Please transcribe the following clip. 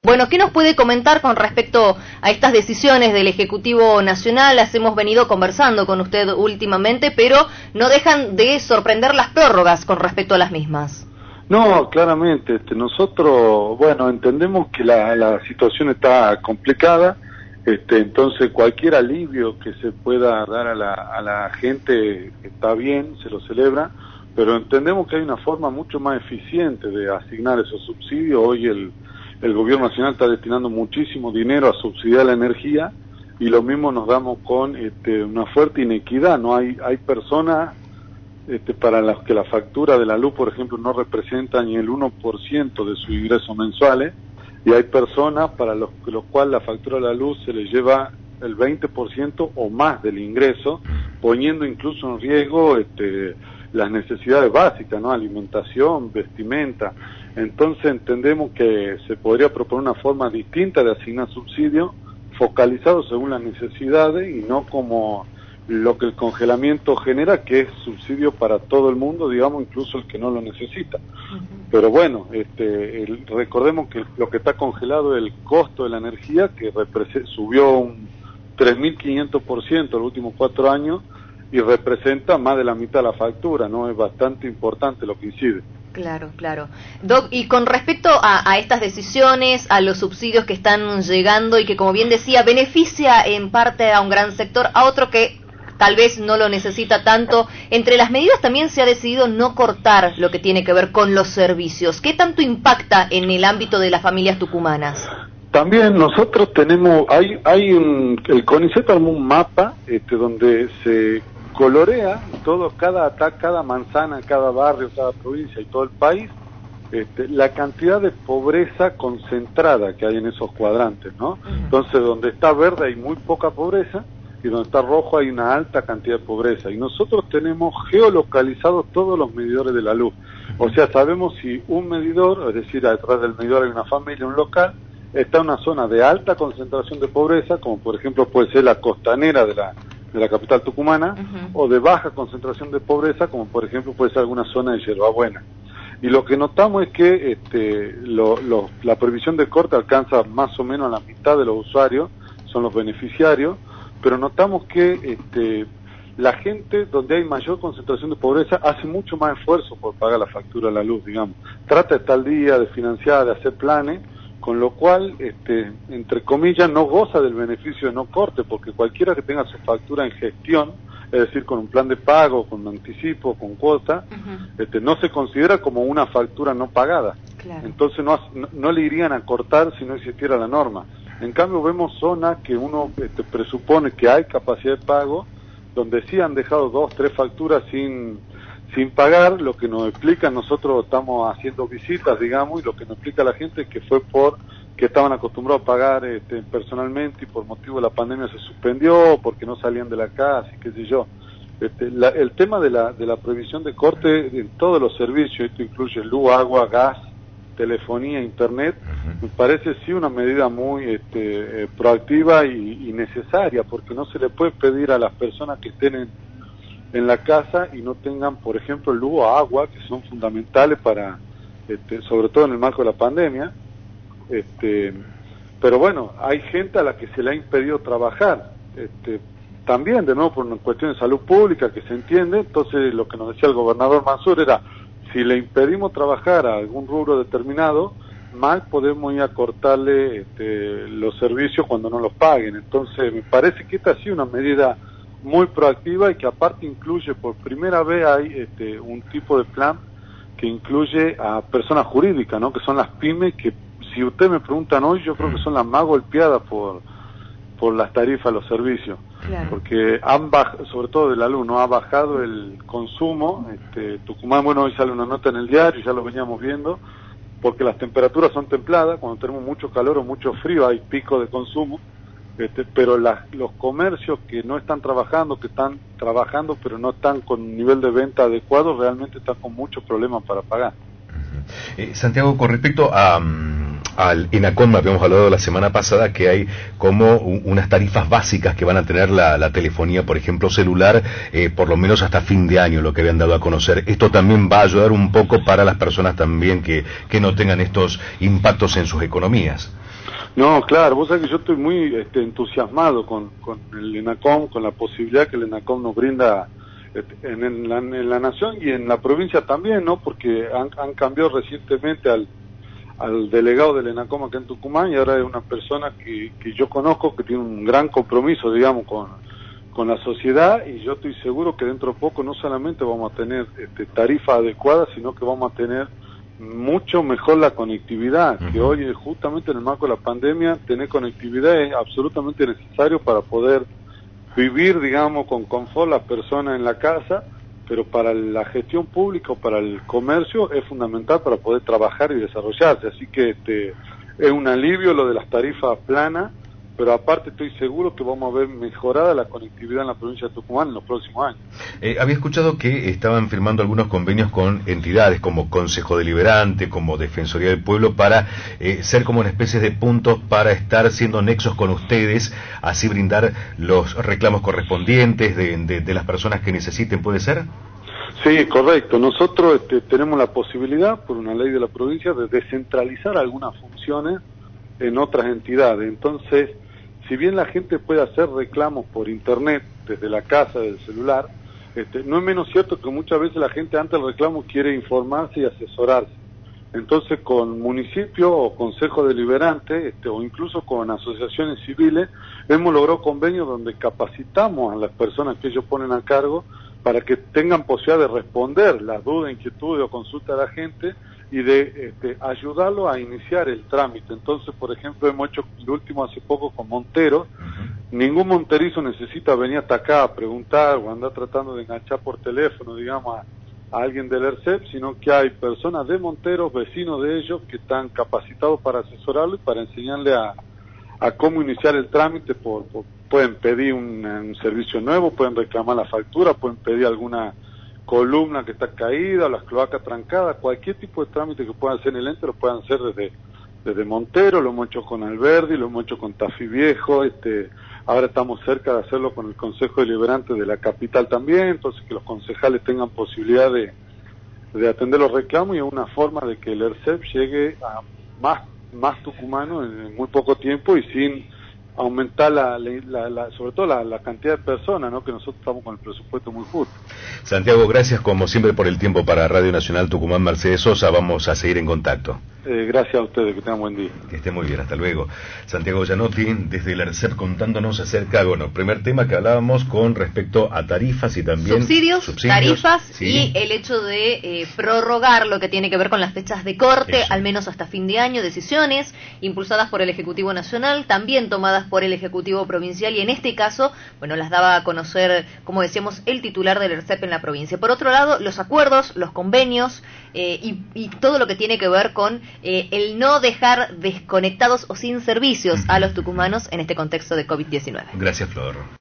Bueno, ¿qué nos puede comentar con respecto a estas decisiones del Ejecutivo Nacional? Las hemos venido conversando con usted últimamente, pero no dejan de sorprender las prórrogas con respecto a las mismas. No, claramente, nosotros, bueno, entendemos que la situación está complicada, entonces cualquier alivio que se pueda dar a la gente está bien, se lo celebra, pero entendemos que hay una forma mucho más eficiente de asignar esos subsidios. Hoy el gobierno nacional está destinando muchísimo dinero a subsidiar la energía, y lo mismo nos damos con una fuerte inequidad. No hay personas para las que la factura de la luz, por ejemplo, no representa ni el 1% de sus ingresos mensuales, y hay personas para los cuales la factura de la luz se les lleva el 20% o más del ingreso, poniendo incluso en riesgo las necesidades básicas, ¿no? Alimentación, vestimenta. Entonces entendemos que se podría proponer una forma distinta de asignar subsidios, focalizados según las necesidades y no como lo que el congelamiento genera, que es subsidio para todo el mundo, digamos, incluso el que no lo necesita. Pero bueno, recordemos que lo que está congelado es el costo de la energía, que subió un 3.500% en los últimos 4 años, y representa más de la mitad de la factura, ¿no? Es bastante importante lo que incide. Claro, claro. Doc, y con respecto a estas decisiones, a los subsidios que están llegando y que, como bien decía, beneficia en parte a un gran sector, a otro que tal vez no lo necesita tanto, entre las medidas también se ha decidido no cortar lo que tiene que ver con los servicios. ¿Qué tanto impacta en el ámbito de las familias tucumanas? También nosotros tenemos, el CONICET armó un mapa donde se colorea todo, cada manzana, cada barrio, cada provincia y todo el país, la cantidad de pobreza concentrada que hay en esos cuadrantes, ¿no? Entonces, donde está verde hay muy poca pobreza, y donde está rojo hay una alta cantidad de pobreza. Y nosotros tenemos geolocalizados todos los medidores de la luz. O sea, sabemos si un medidor, es decir, detrás del medidor hay una familia, un local, está en una zona de alta concentración de pobreza, como por ejemplo puede ser la costanera de la capital tucumana, o de baja concentración de pobreza, como por ejemplo puede ser alguna zona de Yerbabuena. Y lo que notamos es que la previsión de corte alcanza más o menos a la mitad de los usuarios, son los beneficiarios, pero notamos que la gente donde hay mayor concentración de pobreza hace mucho más esfuerzo por pagar la factura de la luz, digamos. Trata de estar al día, de financiar, de hacer planes, con lo cual, entre comillas, no goza del beneficio de no corte, porque cualquiera que tenga su factura en gestión, es decir, con un plan de pago, con anticipo, con cuota, no se considera como una factura no pagada. Claro. Entonces no le irían a cortar si no existiera la norma. En cambio vemos zonas que uno presupone que hay capacidad de pago, donde sí han dejado 2, 3 facturas sin pagar. Lo que nos explican, nosotros estamos haciendo visitas, digamos, y lo que nos explica la gente es que fue que estaban acostumbrados a pagar personalmente, y por motivo de la pandemia se suspendió, porque no salían de la casa y qué sé yo. El tema de la prohibición de corte en todos los servicios, esto incluye luz, agua, gas, telefonía, internet, me parece sí una medida muy proactiva y necesaria, porque no se le puede pedir a las personas que estén en la casa y no tengan, por ejemplo, luz o agua, que son fundamentales para, sobre todo en el marco de la pandemia. Pero bueno, hay gente a la que se le ha impedido trabajar, también de nuevo por una cuestión de salud pública, que se entiende. Entonces lo que nos decía el gobernador Mansur era, si le impedimos trabajar a algún rubro determinado, mal podemos ir a cortarle los servicios cuando no los paguen. Entonces me parece que esta ha sido una medida muy proactiva, y que aparte incluye, por primera vez hay un tipo de plan que incluye a personas jurídicas, ¿no? Que son las pymes, que si usted me preguntan hoy, yo creo que son las más golpeadas por las tarifas de los servicios. Claro. Porque sobre todo de la luz, ¿no? Ha bajado el consumo. Tucumán, bueno, hoy sale una nota en el diario, ya lo veníamos viendo, porque las temperaturas son templadas. Cuando tenemos mucho calor o mucho frío hay pico de consumo, pero los comercios que no están trabajando, que están trabajando pero no están con un nivel de venta adecuado, realmente están con muchos problemas para pagar. Santiago, con respecto al ENACOM, habíamos hablado la semana pasada que hay como unas tarifas básicas que van a tener la telefonía, por ejemplo, celular, por lo menos hasta fin de año, lo que habían dado a conocer. Esto también va a ayudar un poco para las personas también que no tengan estos impactos en sus economías. No, claro, vos sabés que yo estoy muy entusiasmado con el ENACOM, con la posibilidad que el ENACOM nos brinda en la nación y en la provincia también, ¿no? Porque han cambiado recientemente al delegado del ENACOM acá en Tucumán y ahora es una persona que yo conozco que tiene un gran compromiso, digamos, con la sociedad, y yo estoy seguro que dentro de poco no solamente vamos a tener tarifas adecuadas, sino que vamos a tener mucho mejor la conectividad, que hoy justamente en el marco de la pandemia tener conectividad es absolutamente necesario para poder vivir, digamos, con confort la persona en la casa, pero para la gestión pública o para el comercio es fundamental para poder trabajar y desarrollarse, así que es un alivio lo de las tarifas planas, pero aparte estoy seguro que vamos a ver mejorada la conectividad en la provincia de Tucumán en los próximos años. Había escuchado que estaban firmando algunos convenios con entidades como Consejo Deliberante, como Defensoría del Pueblo, para ser como una especie de puntos para estar siendo nexos con ustedes, así brindar los reclamos correspondientes de las personas que necesiten, ¿puede ser? Sí, correcto. Nosotros tenemos la posibilidad, por una ley de la provincia, de descentralizar algunas funciones en otras entidades. Entonces, si bien la gente puede hacer reclamos por internet, desde la casa, del celular, no es menos cierto que muchas veces la gente antes del reclamo quiere informarse y asesorarse. Entonces, con municipios o consejos deliberantes, o incluso con asociaciones civiles, hemos logrado convenios donde capacitamos a las personas que ellos ponen a cargo para que tengan posibilidad de responder las dudas, inquietudes o consultas de la gente y de ayudarlo a iniciar el trámite. Entonces, por ejemplo, hemos hecho lo último hace poco con Montero. Ningún monterizo necesita venir hasta acá a preguntar o andar tratando de enganchar por teléfono, digamos, a alguien del ERCEP, sino que hay personas de Montero, vecinos de ellos, que están capacitados para asesorarlo y para enseñarle a cómo iniciar el trámite. Pueden pedir un servicio nuevo, pueden reclamar la factura, pueden pedir alguna columna que está caída, las cloacas trancadas, cualquier tipo de trámite que puedan hacer en el ente lo puedan hacer desde Montero, lo hemos hecho con Alberdi, lo hemos hecho con Tafí Viejo, ahora estamos cerca de hacerlo con el Consejo Deliberante de la capital también, entonces que los concejales tengan posibilidad de atender los reclamos y es una forma de que el ERCEP llegue a más tucumanos en muy poco tiempo y sin aumentar sobre todo la cantidad de personas, ¿no? Que nosotros estamos con el presupuesto muy justo. Santiago, gracias como siempre por el tiempo para Radio Nacional Tucumán. Mercedes Sosa, vamos a seguir en contacto. Gracias a ustedes, que tengan buen día. Que esté muy bien, hasta luego. Santiago Gianotti, desde el ERCEP, contándonos acerca, bueno, primer tema que hablábamos con respecto a tarifas y también subsidios tarifas, sí. Y el hecho de prorrogar lo que tiene que ver con las fechas de corte, al menos hasta fin de año, decisiones impulsadas por el Ejecutivo Nacional, también tomadas por el Ejecutivo Provincial, y en este caso, bueno, las daba a conocer, como decíamos, el titular del ERCEP en la provincia. Por otro lado, los acuerdos, los convenios y todo lo que tiene que ver con el no dejar desconectados o sin servicios a los tucumanos en este contexto de COVID-19. Gracias, Flor.